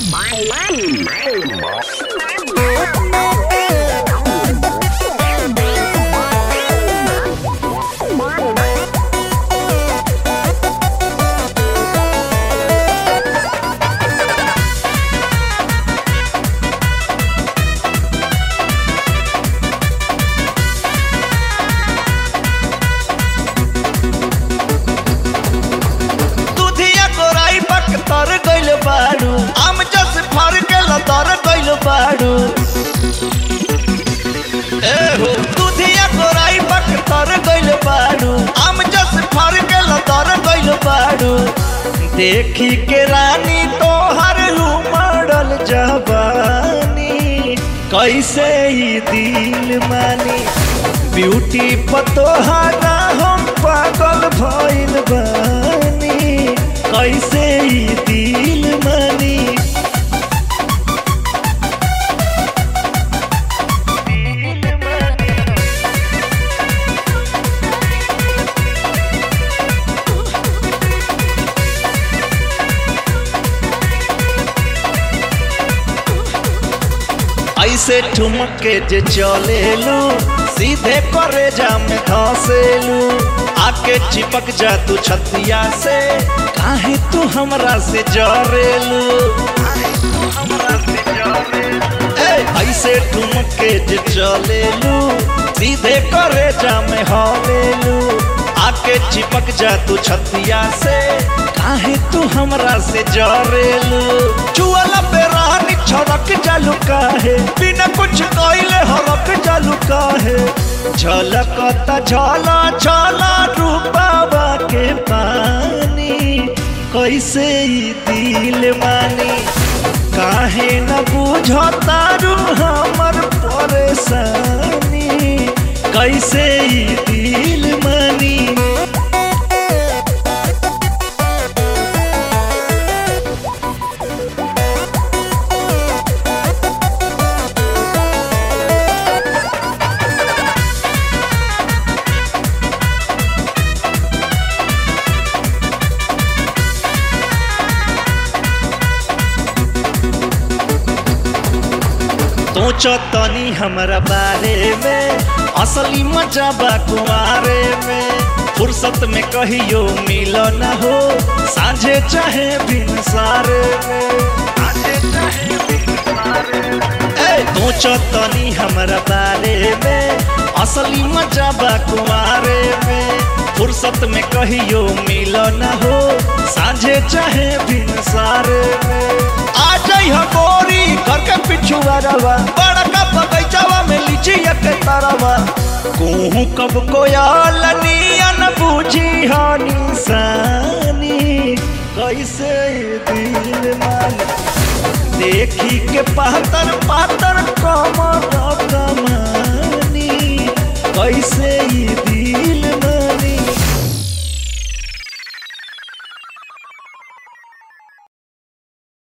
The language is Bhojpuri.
आम जस फर के लतर गइल बाड़ू हो दूधिया गोराई पक तर गइल बाड़ू आम जस फर के लतर गइल बाड़ू देखी के रानी तोहर उमड़ल जवानी कैसे ही दिल मानी ब्यूटी पतोहारा हम पागल भइल बानी कैसे ही दिल मानी ऐसे ठुमक के जे चलेलू सीधे करे जा में धसेलू आके चिपक जा तू छतिया से काहे तू हमरा से जरेलू ऐसे ठुमक के जे चलेलू सीधे करे जा में हलेलू आके चिपक जा तू छतिया से काहे तू हमरा से जरेलू चुअला पे रानी छड़क जालू काहे बिना कुछ कइले हरक जालू काहे झलकता झला झला रूपावा के पानी कैसे ही दिल मानी काहे न बुझता रू हमर परेशानी कैसे ही दिल मानी सोचो तनी हमरा बारे में असली मजा बा कुमारे में फुर्सत में कहियो मिलो न हो साझे चाहे बिन सारे में सोचो तनी हमरा बारे में असली मजा बा कुमारे में फुर्सत में कहियो मिलो न हो साझे चाहे बिन सारे में आ जाई हो गोरी घर के पिछुआरवा बड़का बगीचावा में लीचिया के तारवा कोहू कब कोयल नियन बूझी हो निशानी कैसे दिल मानी देखी के पातर पातर कमर कमानी कैसे दिल